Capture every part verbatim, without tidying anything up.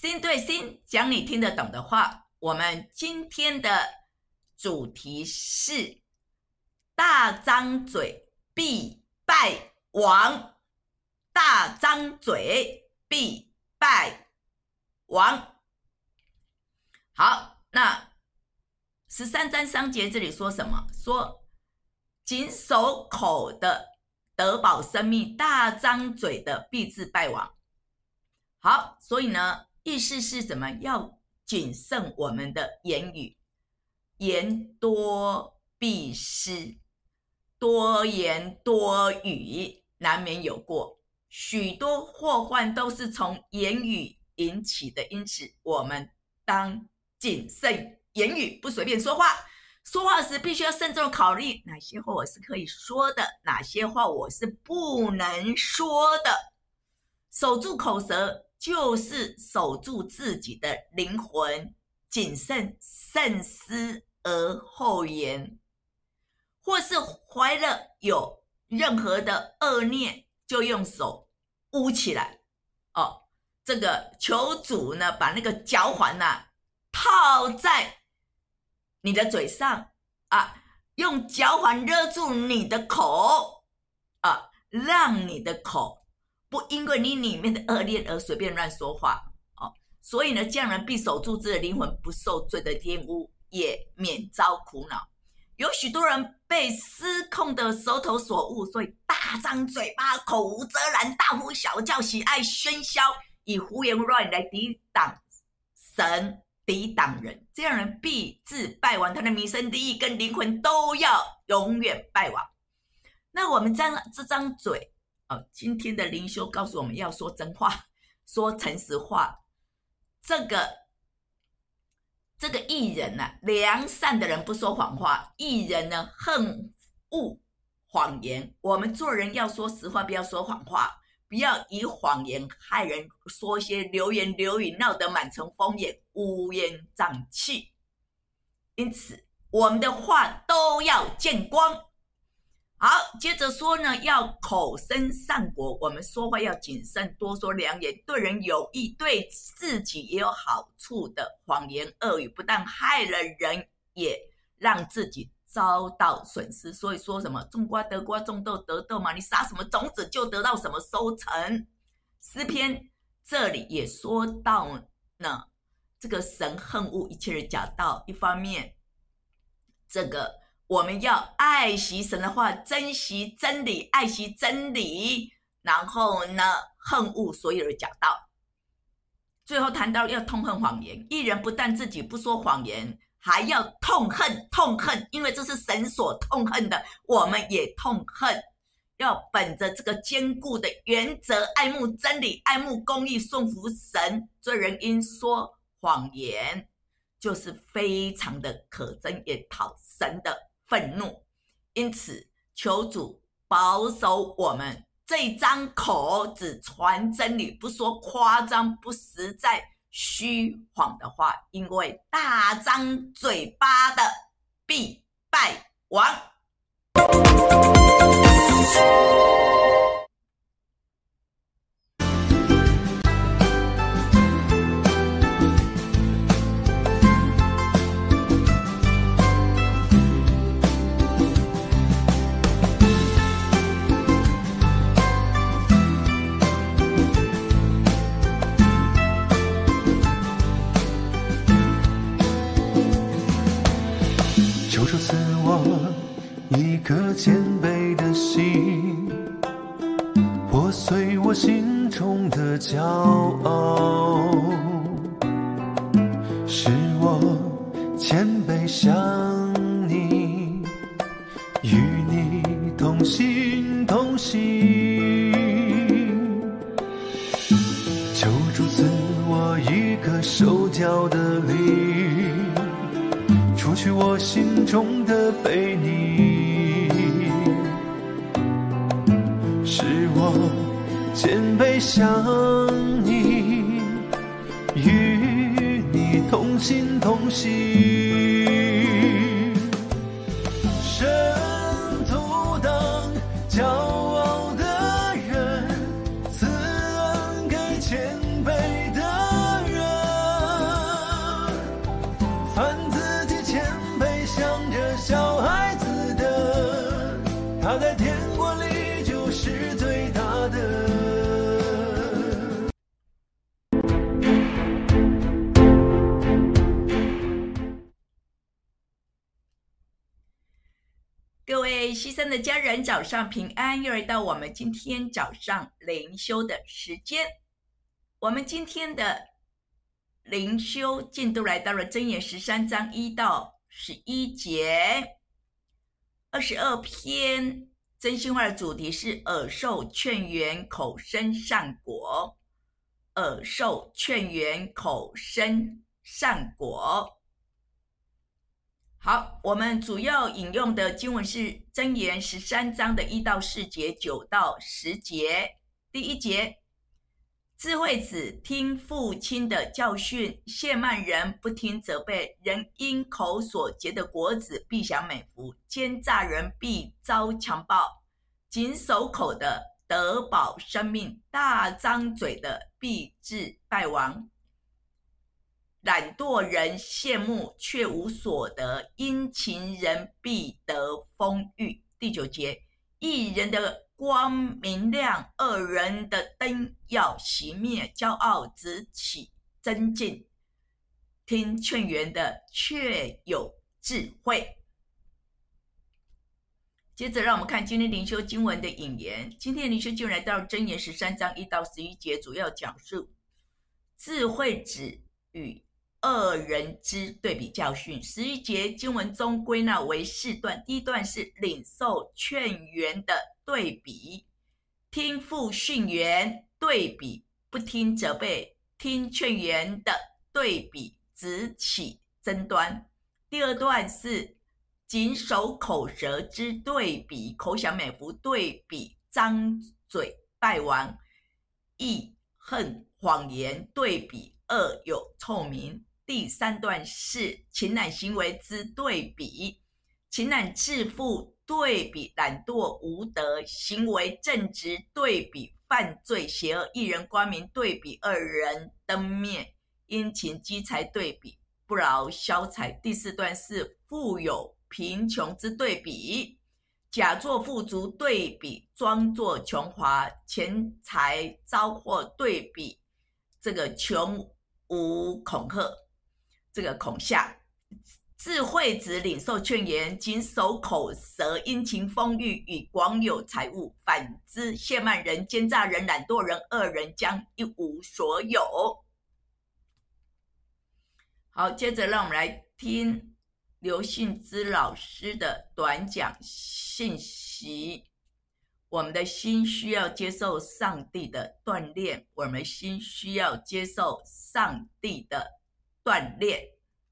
心对心，讲你听得懂的话。我们今天的主题是大张嘴必败亡，大张嘴必败亡。好，那十三章三节这里说什么？说谨守口的得保生命，大张嘴的必致败亡。好，所以呢，意思是什么？要谨慎我们的言语，言多必失，多言多语难免有过，许多祸患都是从言语引起的，因此我们当谨慎言语，不随便说话。说话时必须要慎重考虑哪些话我是可以说的，哪些话我是不能说的。守住口舌就是守住自己的灵魂，谨慎慎思而后言。或是怀了有任何的恶念，就用手捂起来。哦，这个求主呢，把那个脚环啊套在你的嘴上啊，用脚环勒住你的口啊，让你的口不因为你里面的恶念而随便乱说话。哦，所以呢，这样人必守住自己的灵魂，不受罪的玷污，也免遭苦恼。有许多人被失控的舌头所误，所以大张嘴巴，口无遮拦，大呼小叫，喜爱喧嚣，以胡言乱语来抵挡神，抵挡人。这样人必致败亡，他的名声利益跟灵魂都要永远败亡。那我们这这张嘴、哦、今天的灵修告诉我们要说真话，说诚实话。这个这个义人啊，良善的人不说谎话，义人呢恨恶谎言。我们做人要说实话，不要说谎话，不要以谎言害人，说一些流言流语，闹得满城风雨，乌烟瘴气。因此我们的话都要见光。好，接着说呢，要口生善果，我们说话要谨慎，多说良言，对人有益，对自己也有好处的谎言恶语，不但害了人，也让自己遭到损失。所以说什么种瓜得瓜，种豆得豆嘛，你撒什么种子就得到什么收成。诗篇这里也说到呢，这个神恨恶一切的假道，一方面这个我们要爱惜神的话，珍惜真理，爱惜真理，然后呢恨恶所有的假道。最后谈到要痛恨谎言，义人不但自己不说谎言，还要痛恨痛恨，因为这是神所痛恨的，我们也痛恨。要本着这个坚固的原则，爱慕真理，爱慕公义，顺服神。罪人因说谎言，就是非常的可憎，也讨神的愤怒。因此求主保守我们这张口，只传真理，不说夸张不实在虚谎的话，因为大张嘴巴的必败亡。 一颗谦卑的心，破碎我心中的骄傲，使我谦卑向你，与你同心同行。求主赐我一颗手脚的灵，除去我心中的悖逆，使我谦卑向你，与你同心同行。圣徒当骄傲的人，赐恩给谦卑的人。 各位牺牲的家人，早上平安！又来到我们今天早上灵修的时间。我们今天的灵修进度来到了箴言十三章一到十一节。二十二篇真心话的主题是耳受劝言，口生善果。耳受劝言，口生善果。好，我们主要引用的经文是箴言十三章的一到四节，九到十节。第一节，智慧子听父亲的教训，亵慢人不听责备。人因口所结的果子必享美福，奸诈人必遭强暴。谨守口的得保生命，大张嘴的必致败亡。懒惰人羡慕却无所得，殷勤人必得丰裕。第九节，义人的光明亮，恶人的灯要熄灭。骄傲只起增进，听劝言的却有智慧。接着让我们看今天灵修经文的引言。今天灵修经文来到箴言十三章一到十一节，主要讲述智慧子与恶人之对比教训。十一节经文中归纳为四段，第一段是领受劝言的对比，听父训言对比不听责备，听劝言的对比只起争端。第二段是谨守口舌之对比，口享美福对比张嘴败亡，义恨谎言对比恶有臭名。第三段是情懒行为之对比，情懒自负对比懒惰无德，行为正直对比犯罪邪恶，一人光明对比二人灯灭，殷勤积财对比不劳消财。第四段是富有贫穷之对比，假作富足对比装作穷乏，钱财遭祸对比这个穷无恐吓，这个恐吓。智慧子领受劝言，谨守口舌，殷勤丰裕，与广有财物。反之，亵慢人、奸诈人、懒惰人、恶人将一无所有。好，接着让我们来听刘信之老师的短讲信息。我们的心需要接受上帝的锻炼，我们的心需要接受上帝的锻炼。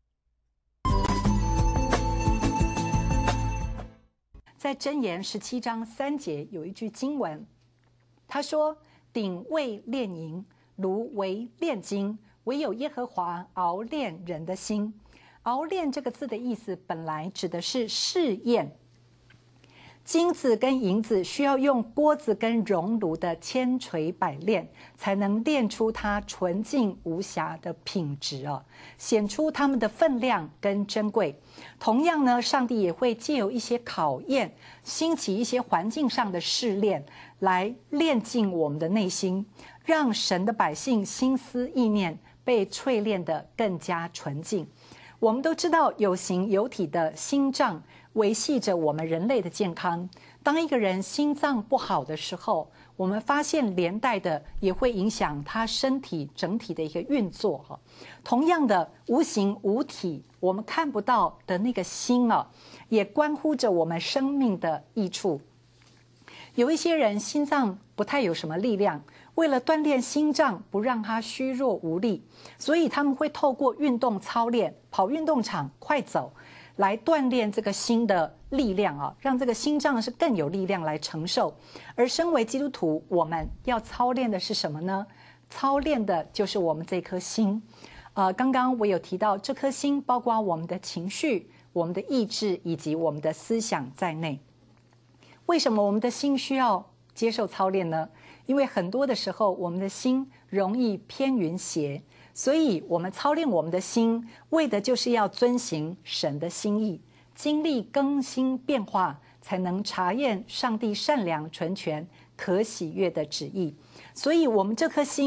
在箴言十七章三节有一句经文，他说：鼎为炼银，炉为炼金，唯有耶和华熬炼人的心。熬炼这个字的意思本来指的是试验，金子跟银子需要用锅子跟熔炉的千锤百炼，才能炼出它纯净无瑕的品质哦，显出它们的分量跟珍贵。同样呢，上帝也会借由一些考验，兴起一些环境上的试炼，来炼净我们的内心，让神的百姓心思意念被淬炼得更加纯净。我们都知道，有形有体的心脏维系着我们人类的健康。当一个人心脏不好的时候，我们发现连带的也会影响他身体整体的一个运作。同样的，无形无体我们看不到的那个心啊，也关乎着我们生命的益处。有一些人心脏不太有什么力量，为了锻炼心脏，不让它虚弱无力，所以他们会透过运动操练，跑运动场快走，来锻炼这个心的力量啊，让这个心脏是更有力量来承受。而身为基督徒，我们要操练的是什么呢？操练的就是我们这颗心。呃，刚刚我有提到，这颗心包括我们的情绪、我们的意志以及我们的思想在内。为什么我们的心需要接受操练呢？因为很多的时候，我们的心容易偏云邪，所以我们操练我们的心，为的就是要遵行神的心意，经历更新变化，才能查验上帝善良、纯全、可喜悦的旨意。所以我们这颗心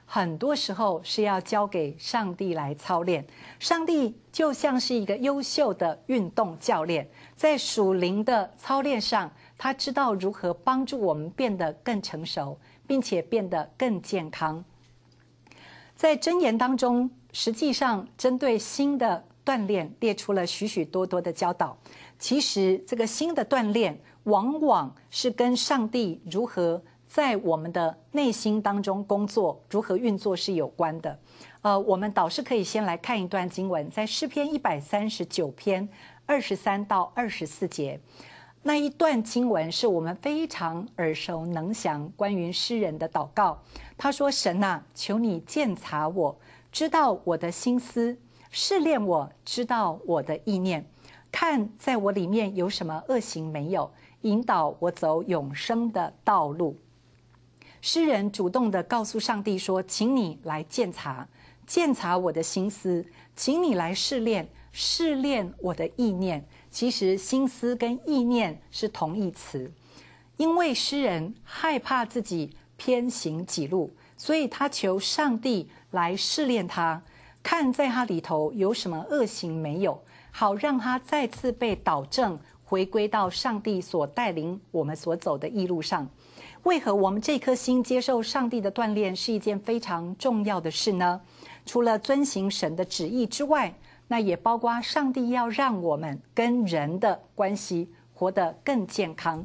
很多时候是要交给上帝来操练。上帝就像是一个优秀的运动教练，在属灵的操练上，他知道如何帮助我们变得更成熟，并且变得更健康。在箴言当中，实际上针对新的锻炼列出了许许多多的教导。其实这个新的锻炼往往是跟上帝如何在我们的内心当中工作，如何运作是有关的。呃，我们导师可以先来看一段经文，在诗篇一百三十九篇二十三到二十四节。那一段经文是我们非常耳熟能详，关于诗人的祷告。他说：神啊，求你鉴察我，知道我的心思，试炼我，知道我的意念，看在我里面有什么恶行没有，引导我走永生的道路。诗人主动地告诉上帝说：请你来鉴察，鉴察我的心思，请你来试炼，试炼我的意念。其实心思跟意念是同义词，因为诗人害怕自己偏行己路，所以他求上帝来试炼他，看在他里头有什么恶行没有，好让他再次被导正，回归到上帝所带领我们所走的义路上。为何我们这颗心接受上帝的锻炼是一件非常重要的事呢？除了遵行神的旨意之外，那也包括上帝要让我们跟人的关系活得更健康。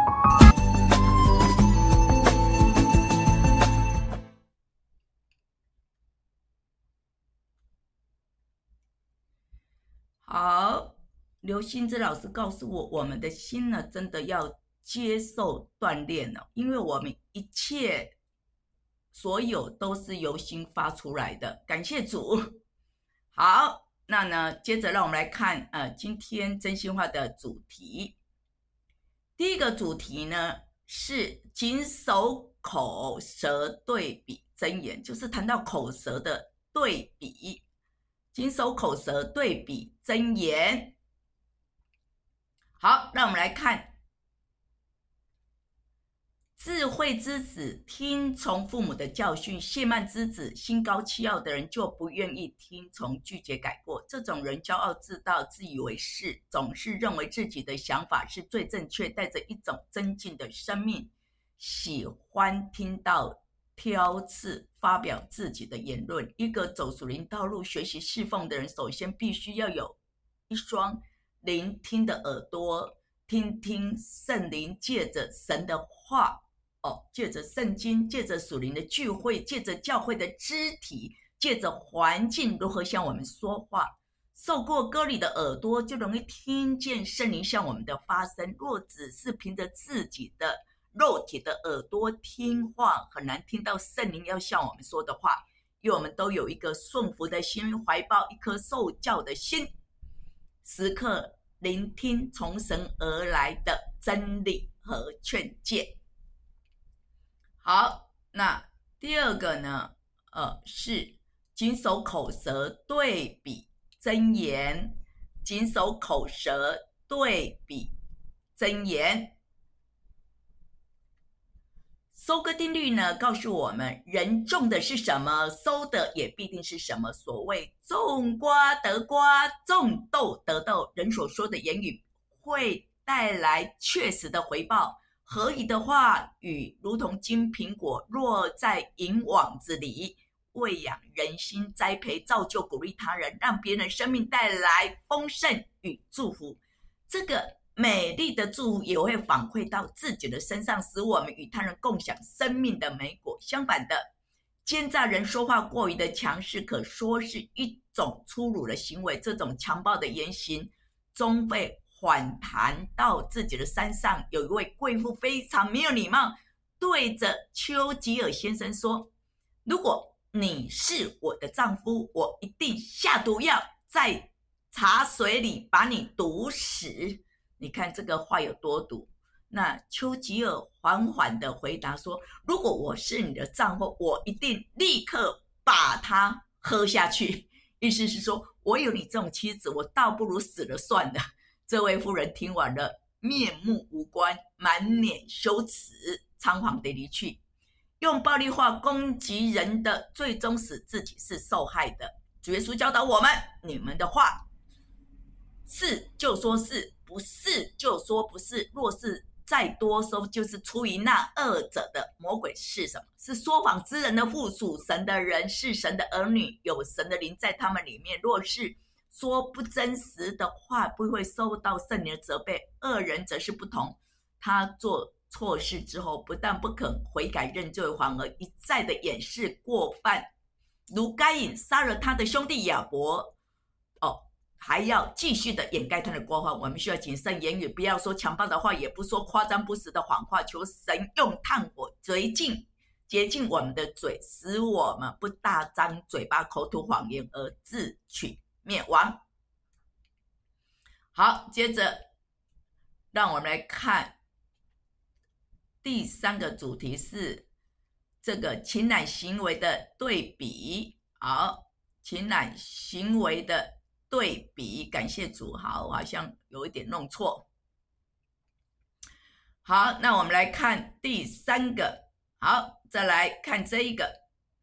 好，刘欣之老师告诉我，我们的心呢，真的要接受锻炼了，因为我们一切所有都是由心发出来的。感谢主。好。那呢，接着让我们来看呃，今天真心话的主题。第一个主题呢是谨守口舌对比箴言，就是谈到口舌的对比，谨守口舌对比箴言。好，让我们来看。智慧之子听从父母的教训，懈慢之子心高气傲的人就不愿意听从，拒绝改过。这种人骄傲自大，自以为是，总是认为自己的想法是最正确，带着一种增进的生命，喜欢听到挑刺发表自己的言论。一个走属灵道路学习侍奉的人，首先必须要有一双聆听的耳朵，听听圣灵借着神的话哦，借着圣经，借着属灵的聚会，借着教会的肢体，借着环境如何向我们说话。受过割礼的耳朵就容易听见圣灵向我们的发声，若只是凭着自己的肉体的耳朵听话，很难听到圣灵要向我们说的话。因为我们都有一个顺服的心，怀抱一颗受教的心，时刻聆听从神而来的真理和劝诫。好，那第二个呢，呃，是谨守口舌对比箴言，谨守口舌对比箴言。收割定律呢，告诉我们，人种的是什么，收的也必定是什么。所谓种瓜得瓜，种豆得豆，人所说的言语会带来确实的回报。合宜的话语如同金苹果落在银网子里，喂养人心，栽培造就鼓励他人，让别人生命带来丰盛与祝福。这个美丽的祝福也会反馈到自己的身上，使我们与他人共享生命的美果。相反的，奸诈人说话过于的强势，可说是一种粗鲁的行为。这种强暴的言行终会反弹到自己的身上。有一位贵妇非常没有礼貌，对着丘吉尔先生说，如果你是我的丈夫，我一定下毒药在茶水里把你毒死。你看这个话有多毒。那丘吉尔缓缓地回答说，如果我是你的丈夫，我一定立刻把它喝下去。意思是说，我有你这种妻子，我倒不如死了算了。这位夫人听完了，面目无光，满脸羞耻，仓皇地离去。 用暴力话攻击人的，最终使自己是受害的。主耶稣教导我们，你们的话是就说是，不是就说不是，若是再多说，就是出于那恶者的。魔鬼是什么？是说谎之人的父，属神的人，是神的儿女，有神的灵在他们里面。若是说不真实的话，不会受到圣灵的责备。恶人则是不同，他做错事之后，不但不肯悔改认罪，反而一再的掩饰过犯，如该隐杀了他的兄弟亚伯，哦，还要继续的掩盖他的过犯。我们需要谨慎言语，不要说强暴的话，也不说夸张不实的谎话。求神用炭火洁净洁净我们的嘴，使我们不大张嘴巴口吐谎言而自取灭亡。好，接着让我们来看第三个主题，是这个情感行为的对比。好，情感行为的对比，感谢主。好，我好像有一点弄错。好，那我们来看第三个。好，再来看这一个。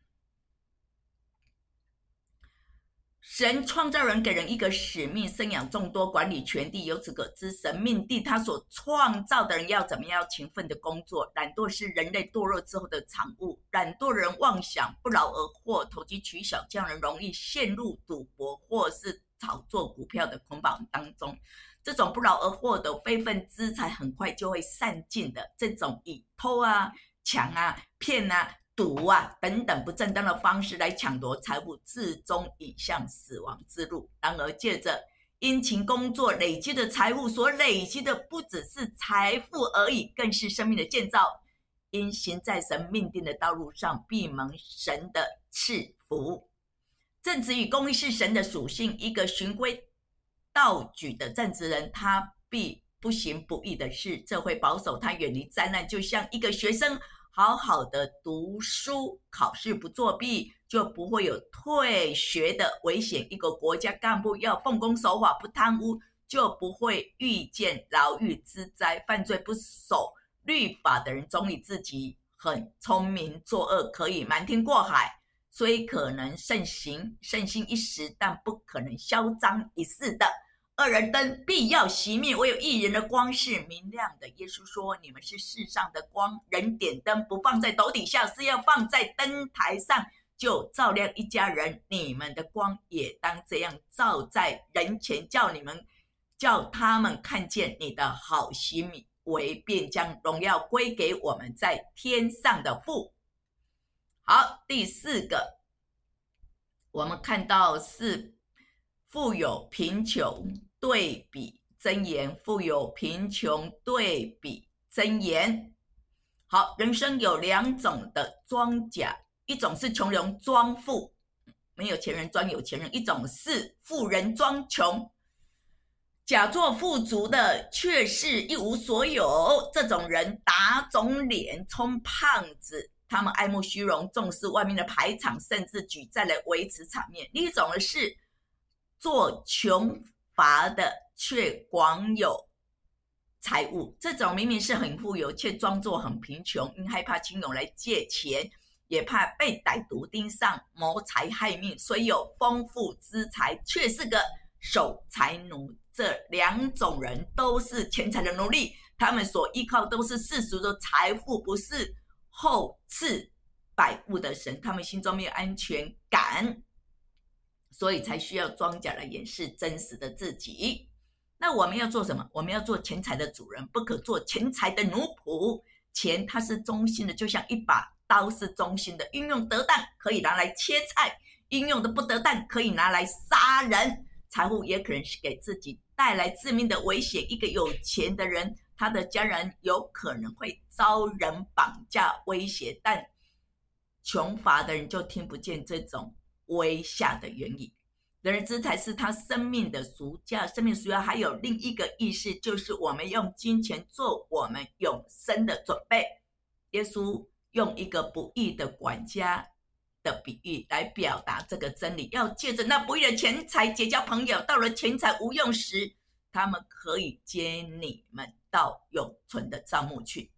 神创造人，给人一个使命，生养众多，管理全地。由此可知，神命定他所创造的人要怎么样勤奋的工作。懒惰是人类堕落之后的产物。懒惰人妄想不劳而获，投机取巧，这样人容易陷入赌博或是炒作股票的捆绑当中。这种不劳而获的非分之财很快就会散尽的。这种以偷啊、抢啊、骗啊、赌啊等等不正当的方式来抢夺财物，最终引向死亡之路。然而借着殷勤工作累积的财物，所累积的不只是财富而已，更是生命的建造。因行在神命定的道路上，必蒙神的赐福。正直与公义是神的属性。一个循规蹈矩的正直人，他必不行不义的事，这会保守他远离灾难。就像一个学生好好的读书，考试不作弊，就不会有退学的危险。一个国家干部要奉公守法，不贪污，就不会遇见牢狱之灾。犯罪不守律法的人，总以自己很聪明，作恶可以瞒天过海，虽可能盛行盛行一时，但不可能嚣张一世的。恶人灯必要熄灭，唯有义人的光是明亮的。耶稣说，你们是世上的光，人点灯不放在斗底下，是要放在灯台上，就照亮一家人。你们的光也当这样照在人前，叫你们叫他们看见你的好行为，便将荣耀归给我们在天上的父。好，第四个，我们看到是富有贫穷对比箴言，富有贫穷对比箴言。好，人生有两种的装甲，一种是穷人装富，没有钱人装有钱人；一种是富人装穷，假作富足的，却是一无所有。这种人打肿脸充胖子，他们爱慕虚荣，重视外面的排场，甚至举债来维持场面。另一种的是做穷乏的，却广有财物。这种明明是很富有，却装作很贫穷，因害怕亲友来借钱，也怕被歹毒盯上，谋财害命。虽有丰富之财，却是个守财奴。这两种人都是钱财的奴隶，他们所依靠都是世俗的财富，不是厚赐百物的神。他们心中没有安全感，所以才需要装甲来掩饰真实的自己。那我们要做什么？我们要做钱财的主人，不可做钱财的奴仆。钱它是中心的，就像一把刀是中心的，运用得当可以拿来切菜，运用的不得当可以拿来杀人。财富也可能是给自己带来致命的危险。一个有钱的人，他的家人有可能会遭人绑架威胁，但穷乏的人就听不见这种威吓的言语。人之财是他生命的赎价，生命赎价还有另一个意思，就是我们用金钱做我们永生的准备。耶稣用一个不义的管家的比喻来表达这个真理，要借着那不义的钱财结交朋友，到了钱财无用时，他们可以接你们到永存的帐幕去。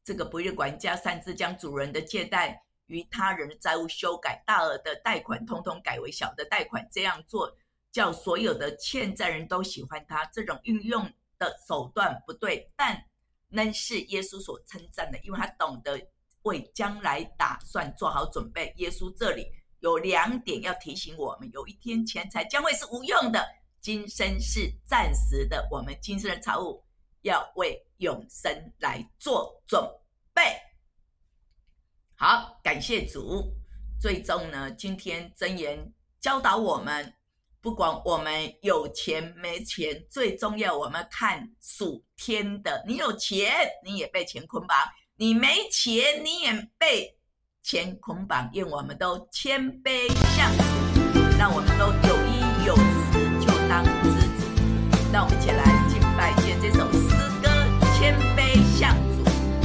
这个不义的管家擅自将主人的借贷与他人的债务修改，大额的贷款通通改为小的贷款，这样做叫所有的欠债人都喜欢他。这种运用的手段不对，但仍是耶稣所称赞的，因为他懂得为将来打算做好准备。耶稣这里有两点要提醒我们，有一天钱财将会是无用的，今生是暂时的，我们今生的财物要为永生来做准备。好，感谢主。最终呢，今天箴言教导我们，不管我们有钱没钱，最重要我们看属天的。你有钱你也被钱捆绑，你没钱你也被钱捆绑，愿我们都谦卑向主，让我们都有衣有食就当知足。让我们一起来敬拜借这首诗歌谦卑向主。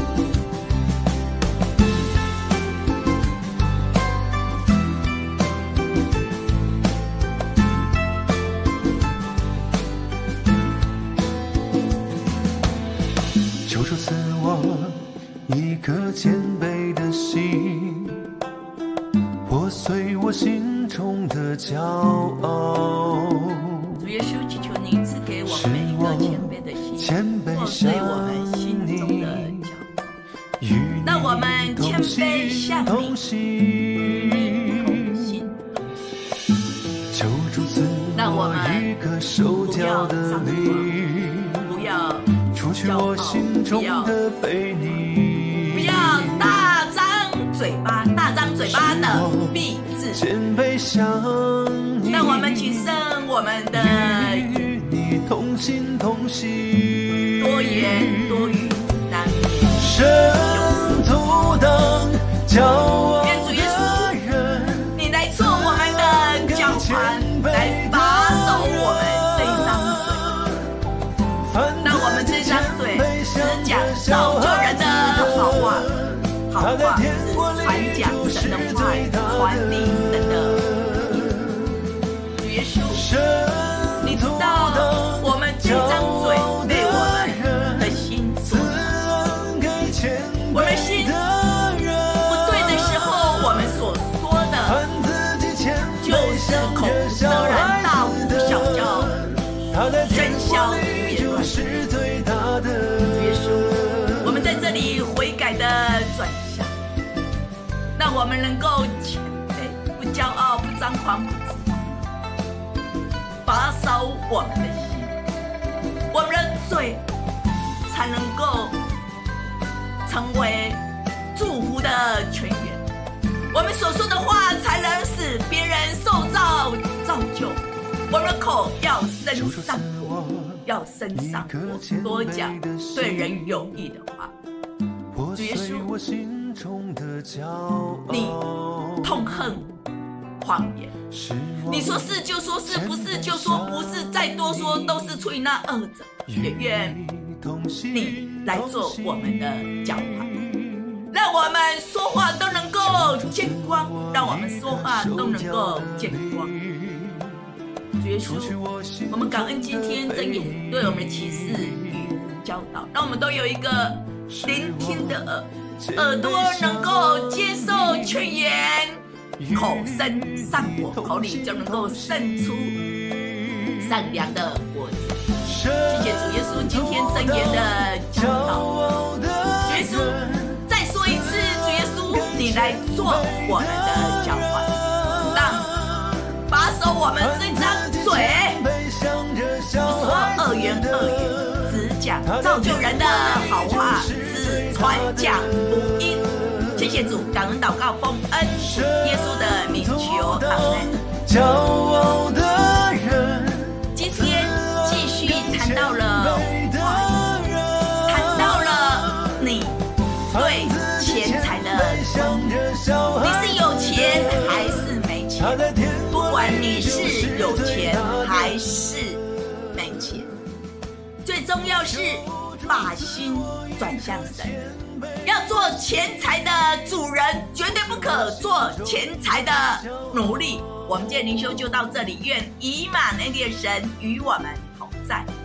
求主赐我一颗谦卑的心，破碎我心中的骄傲。 主耶稣，祈求你赐给我们一个谦卑的心，破碎我们心中的骄傲，让我们谦卑向你，与你同心。 求主赐我一个受教的灵， 不要除去我心中的悖逆， 不要大张嘴巴，大张嘴巴的必自谦卑向你， 让我们提升我们的与你同心同行， 多言多语难免圣徒当骄傲的人， 你来做我们的脚环，来把守我们这一张嘴，让我们这张嘴只讲造就人的好话，好话只传讲神的话语，传递神的主耶稣，你知道我们这张嘴被我们的心所我们心不对的时候，我们所说的就是口无遮拦，大呼小叫，喧嚣胡言乱语。耶稣，我们在这里悔改的转向，让我们能够谦卑，不骄傲，不张狂，不自大，把守我们的心，我们的嘴才能够成为祝福的泉源，我们所说的话才能使别人受造造就。我们的口要生上火，要生上火，多讲对人有益的话。主耶稣，你痛恨谎言，你说是就说是，不是就说不是，再多说都是出于那恶者。也愿你来做我们的脚环，让我们说话都能够见光，让我们说话都能够见光。主耶稣，我们感恩今天箴言对我们的启示与教导，让我们都有一个聆听的耳，耳朵能够接受劝言，口生善果，口里就能够生出善良的果子。谢谢主耶稣今天箴言的教导。主耶稣，再说一次，主耶稣，你来做我们的脚环，让把守我们这张嘴，不说恶言恶语，只讲造就人的好话，只传讲福音。谢谢主，感恩祷告奉恩主耶稣的名求，阿们。骄傲的人，今天继续谈到了话语，谈到了你对钱财的观念，你是有钱还是没钱？不管你是有钱还是没钱，最重要是把心转向神。要做钱财的主人，绝对不可做钱财的奴隶。我们今天灵修就到这里，愿以马内利的神与我们同在。